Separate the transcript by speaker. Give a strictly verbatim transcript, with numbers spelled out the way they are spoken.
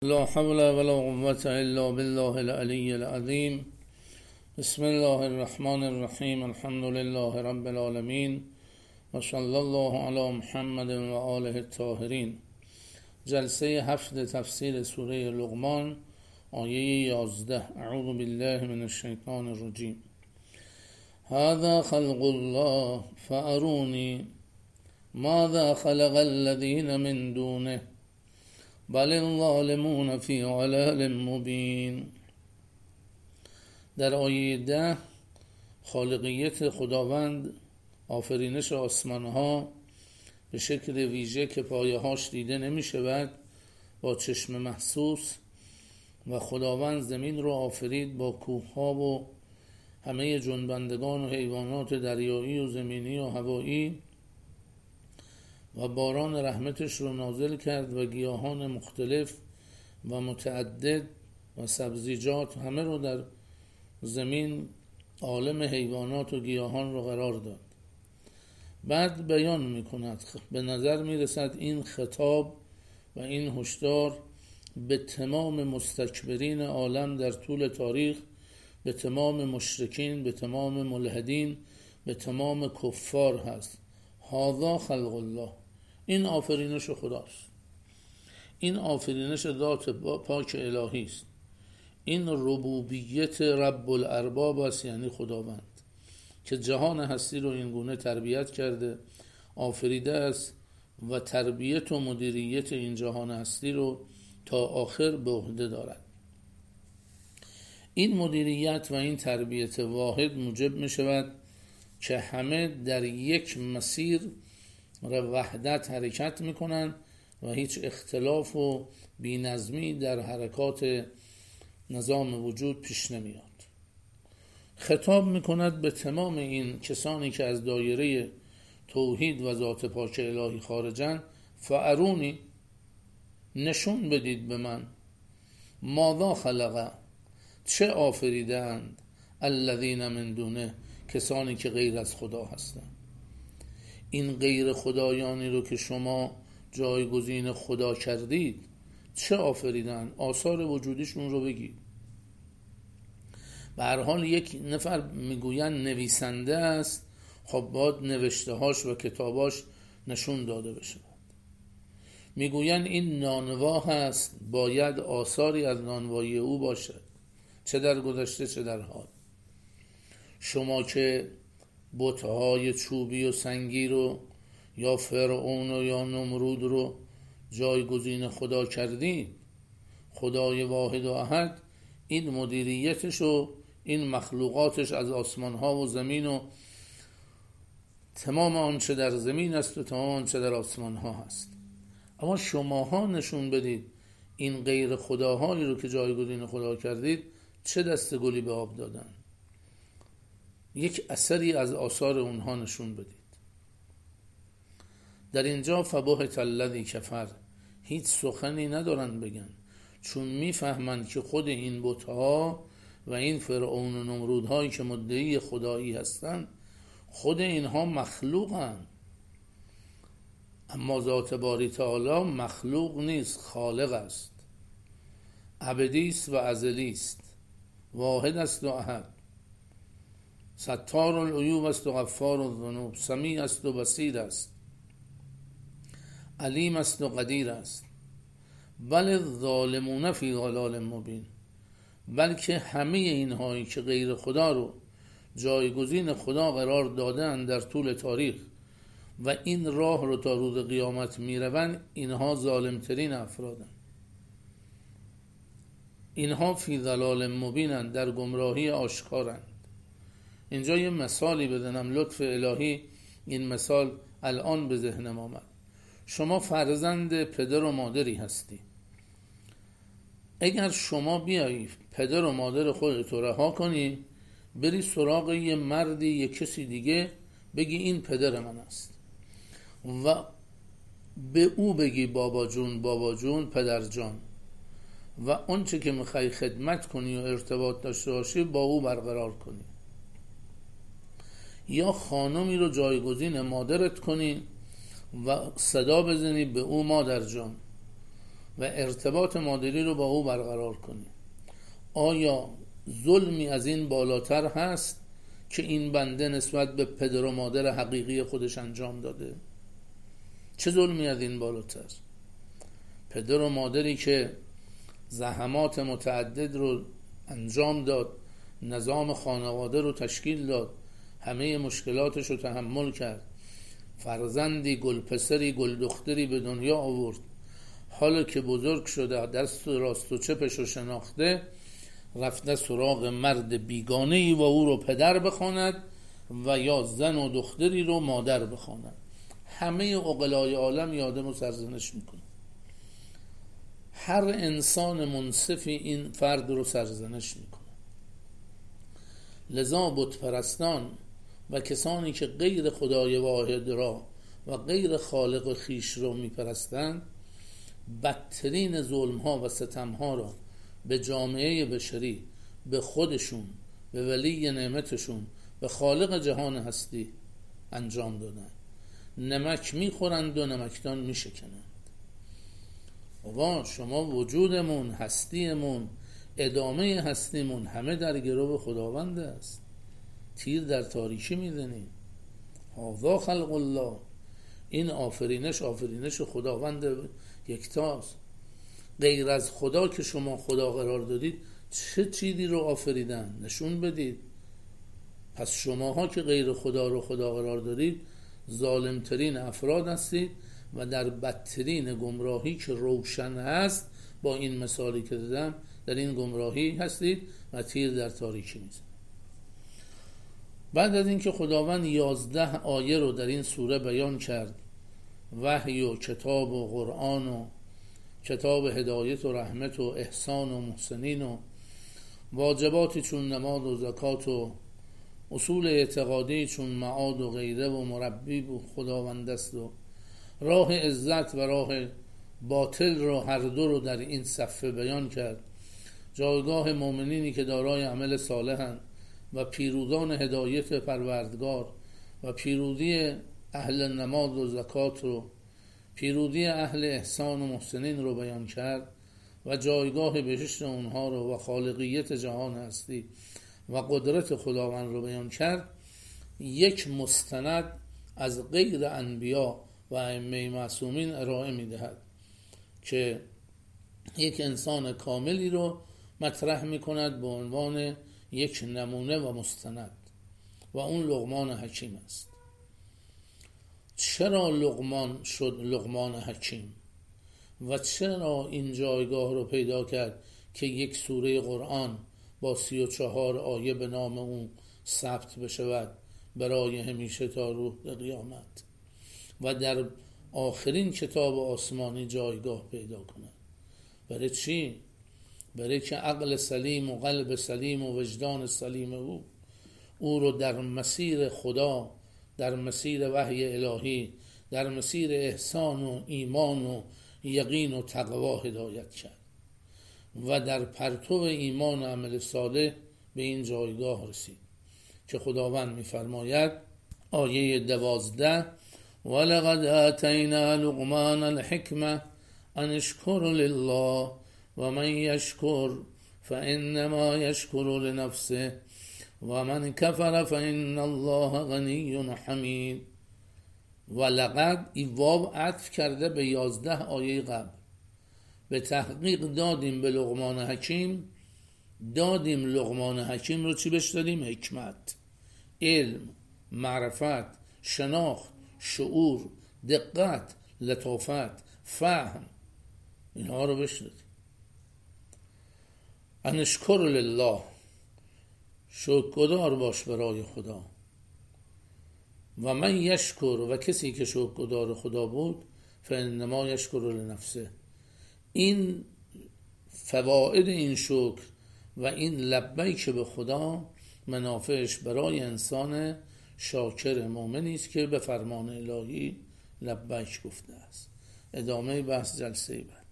Speaker 1: لا حول ولا قوة إلا بالله العلي العظيم. بسم الله الرحمن الرحیم. الحمد لله رب العالمین و صلی الله علی محمد و آله الطاهرین. جلسه هفت تفسیر سوره لقمان، آیه یازده. اعوذ بالله من الشیطان الرجیم. هذا خلق الله فأروني ماذا خلق الذين من دونه بل الظالمون فی ضلال مبین. در آیه ده خالقیت خداوند، آفرینش آسمانها به شکل ویژه که پایه‌هاش دیده نمی شود با چشم محسوس، و خداوند زمین رو آفرید با کوه‌ها و همه جنبندگان و حیوانات دریایی و زمینی و هوایی، و باران رحمتش رو نازل کرد و گیاهان مختلف و متعدد و سبزیجات همه رو در زمین عالم حیوانات و گیاهان رو قرار داد. بعد بیان میکند، به نظر میرسد این خطاب و این هشدار به تمام مستکبرین عالم در طول تاریخ، به تمام مشرکین، به تمام ملحدین، به تمام کفار هست. هذا خلق الله، این آفرینش خداست، این آفرینش ذات پاک الهی است، این ربوبیت رب الارباب است، یعنی خداوند که جهان هستی رو این گونه تربیت کرده، آفریده است و تربیت و مدیریت این جهان هستی رو تا آخر به عهده دارد. این مدیریت و این تربیت واحد موجب می شود که همه در یک مسیر وحدت حرکت می کنند و هیچ اختلاف و بی‌نظمی در حرکات نظام وجود پیش نمیاد. خطاب می کند به تمام این کسانی که از دایره توحید و ذات پاک الهی خارجن. فارونی، نشون بدید به من، ماذا خلقه، چه آفریدند، الذین من دونه، کسانی که غیر از خدا هستند. این غیر خدایانی رو که شما جایگزین خدا کردید چه آفریدن؟ آثار وجودیشون رو بگید. به هر حال یک نفر میگوین نویسنده است، خب باید نوشته هاش و کتاباش نشون داده بشه. میگوین این نانوا هست، باید آثاری از نانوایی او باشه، چه در گذشته چه در حال. شما که بت‌های چوبی و سنگی رو یا فرعون و یا نمرود رو جایگزین خدا کردید، خدای واحد و احد این مدیریتش و این مخلوقاتش از آسمان ها و زمین و تمام آنچه در زمین است و تمام آنچه در آسمان ها هست. اما شماها نشون بدید این غیر خداهایی رو که جایگزین خدا کردید چه دست گلی به آب دادن، یک اثری از آثار اونها نشون بدید. در اینجا فبهت الذی کفر، هیچ سخنی ندارن بگن، چون میفهمند که خود این بت‌ها و این فرعون و نمرودهایی که مدعی خدایی هستند خود اینها مخلوقن، اما ذات باری تعالی مخلوق نیست، خالق است، ابدی است و ازلی است، واحد است و احد، ستار العیوب است و غفار الذنوب، سمیع است و بصیر است، علیم است و قدیر است. بل الظالمون فی ضلال مبین، بلکه همه اینهایی که غیر خدا رو جایگزین خدا قرار دادن در طول تاریخ و این راه رو تا روز قیامت میروند، اینها ظالمترین افرادن، اینها فی ضلال مبینند، در گمراهی آشکارند. اینجا یه مثالی بزنم، لطف الهی این مثال الان به ذهنم آمد. شما فرزند پدر و مادری هستی. اگر شما بیایی پدر و مادر خودت رو رها کنی، بری سراغ یه مردی یه کسی دیگه بگی این پدر من است و به او بگی بابا جون بابا جون پدر جان، و اونچه که میخوای خدمت کنی و ارتباط داشته باشی با او برقرار کنی، یا خانمی رو جایگزین مادرت کنی و صدا بزنی به او مادر جان، و ارتباط مادری رو با او برقرار کنی. آیا ظلمی از این بالاتر هست که این بنده نسبت به پدر و مادر حقیقی خودش انجام داده؟ چه ظلمی از این بالاتر؟ پدر و مادری که زحمات متعدد رو انجام داد، نظام خانواده رو تشکیل داد، همه مشکلاتش رو تحمل کرد، فرزندی گل پسری گل دختری به دنیا آورد، حالا که بزرگ شده دست راست و چپش رو شناخته، رفته سراغ مرد بیگانه ای و او رو پدر بخواند و یا زن و دختری رو مادر بخواند. همه عقلای عالم یادم رو سرزنش میکنه. هر انسان منصفی این فرد رو سرزنش میکنه. لذا بت پرستان و کسانی که غیر خدای واحد را و غیر خالق خیش را میپرستند، بدترین ظلم ها و ستم ها را به جامعه بشری، به خودشون، به ولی نعمتشون، به خالق جهان هستی انجام دادن. نمک میخورند و نمکدان میشکنند. بابا شما وجودمون، هستیمون، ادامه هستیمون همه در گرو خداوند است. تیر در تاریکی میزنیم. هذا خلق الله. این آفرینش آفرینش خداوند یکتاست. غیر از خدا که شما خدا قرار دادید چه چیزی رو آفریدن؟ نشون بدید. پس شماها که غیر خدا رو خدا قرار دادید ظالمترین افراد هستید و در بدترین گمراهی که روشن هست. با این مثالی که دادم در این گمراهی هستید و تیر در تاریکی میزنید. بعد از اینکه خداوند یازده آیه رو در این سوره بیان کرد، وحی و کتاب و قرآن و کتاب هدایت و رحمت و احسان و محسنین و واجباتی چون نماز و زکات و اصول اعتقادی چون معاد و غیره و مربی و خداوند است و راه عزت و راه باطل رو هر دو رو در این صفحه بیان کرد. جایگاه مؤمنینی که دارای عمل صالحند و پیروزان هدایت پروردگار و پیروزی اهل نماز و زکات رو، پیروزی اهل احسان و محسنین رو بیان کرد و جایگاه بهشت اونها رو و خالقیت جهان هستی و قدرت خداوند رو بیان کرد. یک مستند از غیر انبیا و ائمه معصومین ارائه میدهد که یک انسان کاملی رو مطرح میکند به عنوان یک نمونه و مستند و اون لقمان حکیم است. چرا لقمان شد لقمان حکیم و چرا این جایگاه رو پیدا کرد که یک سوره قرآن با سی و چهار آیه به نام اون ثبت بشود برای همیشه تا روز قیامت و در آخرین کتاب آسمانی جایگاه پیدا کند؟ برای چی؟ برای که عقل سلیم و قلب سلیم و وجدان سلیم او او رو در مسیر خدا، در مسیر وحی الهی، در مسیر احسان و ایمان و یقین و تقوا هدایت کرد و در پرتو ایمان و عمل صالح به این جایگاه رسید که خداوند می‌فرماید آیه دوازده ولقد آتینا لقمان الحکمة ان اشکر لله و من یشکر فانما یشکر لنفسه و من کفر فان الله غنی حمید. و لقد این واو عطف کرده به یازده آیه قبل. به تحقیق دادیم به لقمان حکیم، دادیم لقمان حکیم رو چی بهش دادیم؟ حکمت، علم، معرفت، شناخت، شعور، دقت، لطافت، فهم، اینها رو بهش دادیم. ان اشکر لله، شکرگزار باش برای خدا. و من یشکر، و کسی که شکرگزار خدا بود، فانما یشکر لنفسه. این فواید این شکر و این لبیک به خدا منافعش برای انسان شاکر مؤمنی است که به فرمان الهی لبیک گفته است. ادامه بحث جلسه بعد.